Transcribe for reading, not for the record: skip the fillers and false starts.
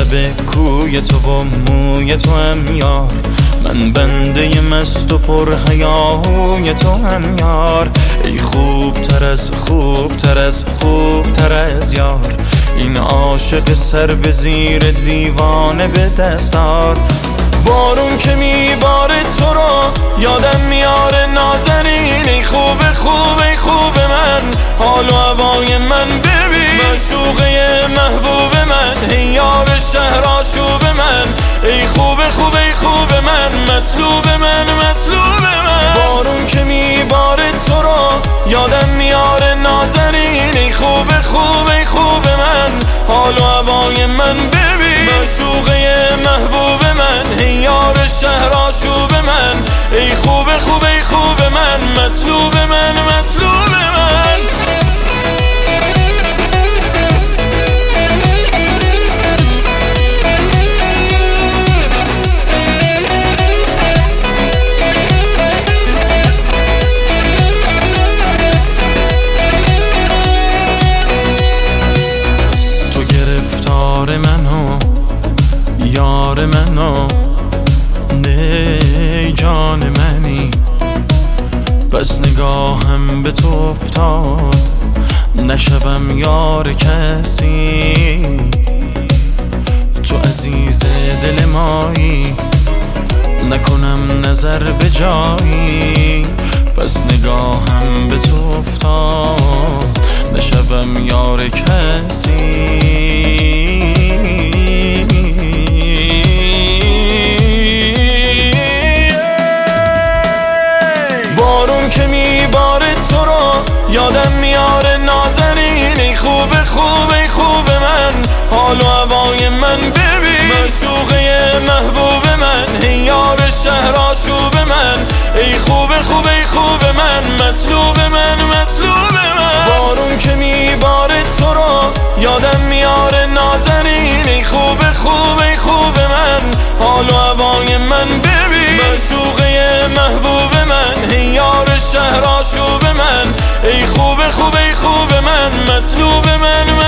لب کوی تو و موی تو هم یار، من بنده مست و پر حیاهوی تو هم یار. ای خوبتر از خوبتر از خوبتر از یار، این عاشق سر به زیر دیوانه به دستار. بارون که میباره تو رو یادم میاره نازنین، ای خوب خوب ای خوب من، حال و هوای من ببین، معشوقه محبوب من، ای یار شهر آشوب من، ای خوب خوب ای خوب من، مطلوب من مطلوب من. بارون که میباره تو رو یادم میاره نازنین، ای خوب خوب ای خوب من، حال و هوای من ببین، معشوقه محبوب من، ای یار شهر آشوب من، ای خوب خوب ای خوب من، مطلوب من مطلوب من. تو گرفتار منو یار منو، نه جان منی، بس نگاهم به تو افتاد نشوم یار کسی. تو عزیز دل مایی، نکنم نظر به جایی، بس نگاهم به تو افتاد نشوم یار کسی. بارون که میباره تو رو یادم میاره نازنین، ای خوب خوب ای خوب من، حال و هوای من ببین، معشوقه محبوب من، ای یار شهر آشوب من، ای خوب خوب ای خوب من، مطلوب من مطلوب من. بارون که میباره تو رو یادم میاره نازنین، ای خوب خوب ای خوب من، حال و هوای من ببین، معشوقه محبوب من، ای یار شهر آشوب من، ای خوب خوب ای خوب من، مطلوب من